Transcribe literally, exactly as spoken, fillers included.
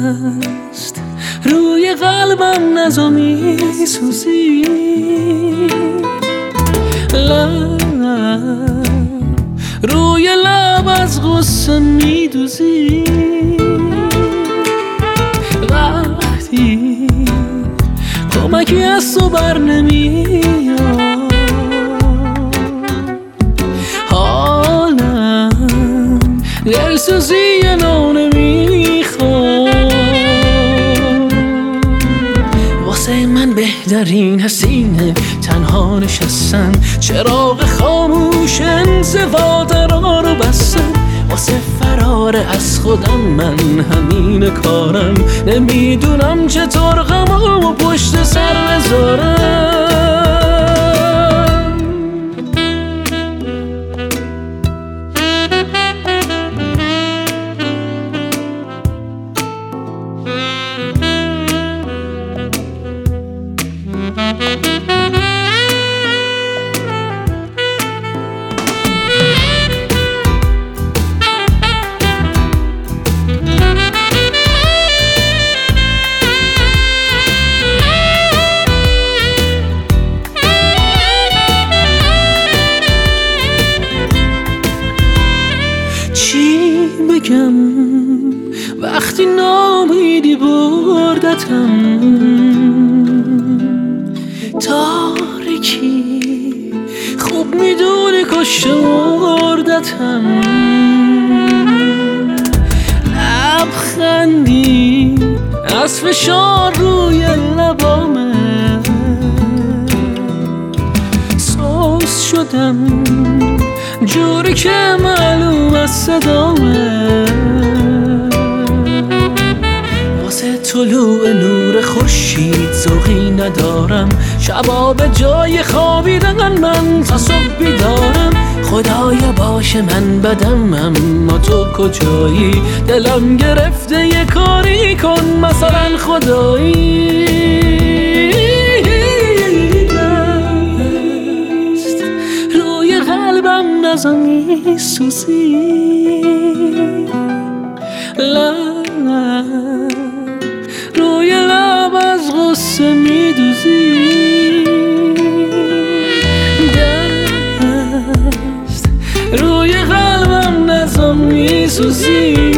دست روی قلبم نزا میسوزی، لب روی لب از غصه میدوزی، وقتی کمکی از تو بر نمیاد حالم دلسوزی نونه میخواد. واسه من بهترین حسینه تنها نشستن، چراغ خاموش انزوا درا رو بستن. واسه فرار از خودم من همین کارم، نمیدونم چطور غمامو پشت سر بذارم. چی بگم وقتی نامیدی بردتم، تاریکی خوب میدونی کشته مردتم. لبخندی از فشار روی لبامه، سوز شدم جوری که معلوم از صدامه. واسه طلوع نور خورشید ذوقی ندارم، شبا به جای خوابیدن من تا صبح بیدارم. خدایا باشه من بدم اما تو کجایی، دلم گرفته یه کاری کن مثلا خدایی. قلبم نزا میسوزی، لب روی لب از غصه میدوزی، دست روی قلبم نزا میسوزی.